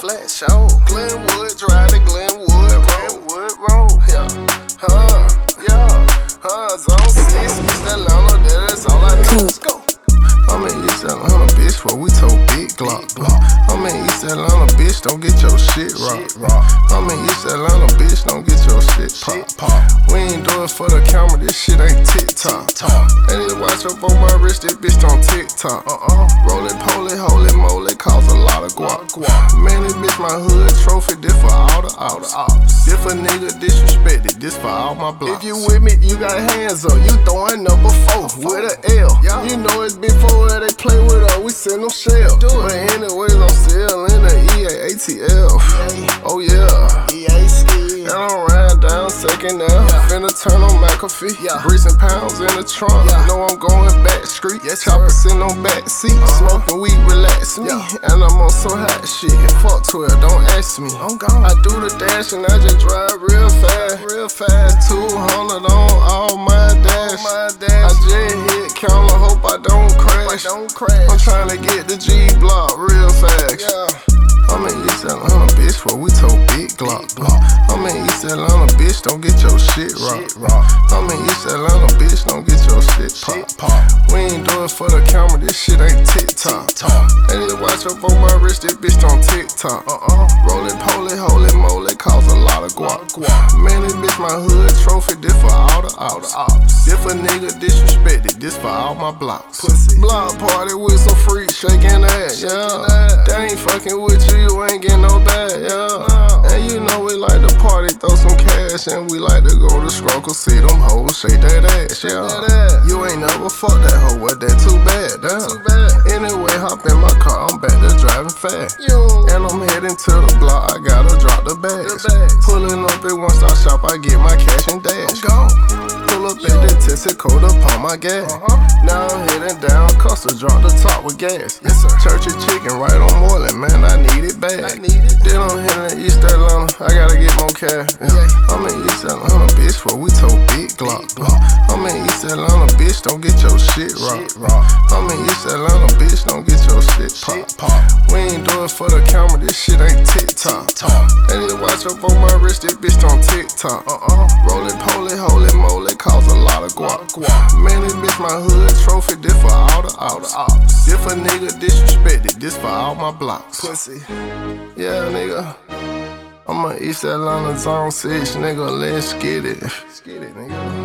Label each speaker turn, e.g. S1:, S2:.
S1: let's show. Glenwood, drive to Glenwood Road. Yeah, Zone 6, East Atlanta, that's all I know. Let's go. I'm in East Atlanta, bitch, where we told big Glock. I'm in East Atlanta, bitch, don't get your shit rocked. I'm in East Atlanta, bitch, don't get your shit pop. We ain't do it for the camera, this shit ain't TikTok. And you watch up on my wrist, this bitch on TikTok. Roll it, holy moly, cause a lot of guap. Man, this bitch my hood trophy, this for all the ops. If a nigga disrespected, this for all my blocks. If you with me, you got hands up, you throwing number 4 with an L. You know it's before they play with us, we send them shell. But anyways, I'm still in the EA ATL. Oh yeah, EA ski. And I'm riding down second now. Finna turn on McAfee. Bricks and pounds in the trunk. Know I'm going back street. Chopper sitting on back seat. Smoking weed, relax me. And I'm on some hot shit. Fuck 12, don't ask me. I do the dash and I just drive real fast. 200 on all my dash. I just hit counter, hope I don't crash. I'm trying to get the G block real fast. I'm in East Atlanta, bitch, where we told big Glock. I'm in East Atlanta, bitch, don't get your shit rocked. I'm in East Atlanta, bitch, don't get your shit pop. We ain't do it for the camera, this shit ain't TikTok. And you watch up on my wrist, this bitch on TikTok. Roll it, holy moly, cause a lot of guap. Man, this bitch my hood trophy, this for all the ops. If a nigga disrespected, this for all my blocks. Block party with some freaks shaking ass, They ain't fucking with you ain't getting no bad, And you know we like to party, throw some cash, and we like to go to Scronkle, see them hoes shake that ass, You ain't never fucked that hoe, well that too bad, Anyway, hop in my car, I'm back to driving fast. And I'm heading to the block, I gotta drop the bags. Pulling up at One Stop Shop, I get my cash and dash. Pull up at the Texaco to pump my gas. Now I'm heading down Custer, drop the top with gas. Church of Chicken right on Moreland, man, I need it bad. Then I'm heading to East Atlanta, I gotta get more cash. I'm in East Atlanta, bitch, where we told big Glock. I'm in East Atlanta, bitch, don't get your shit rocked. I'm in East Atlanta, bitch, don't get your shit pop. We ain't do it for the camera, this shit ain't TikTok. And you watch up on my wrist, this bitch on TikTok. Roll it, holy moly, cause a lot of guap. Man, this bitch my hood trophy, this for all the ops. If a nigga disrespected, this for all my blocks. Yeah, nigga. I'm a East Atlanta Zone 6, nigga, let's get it. Nigga.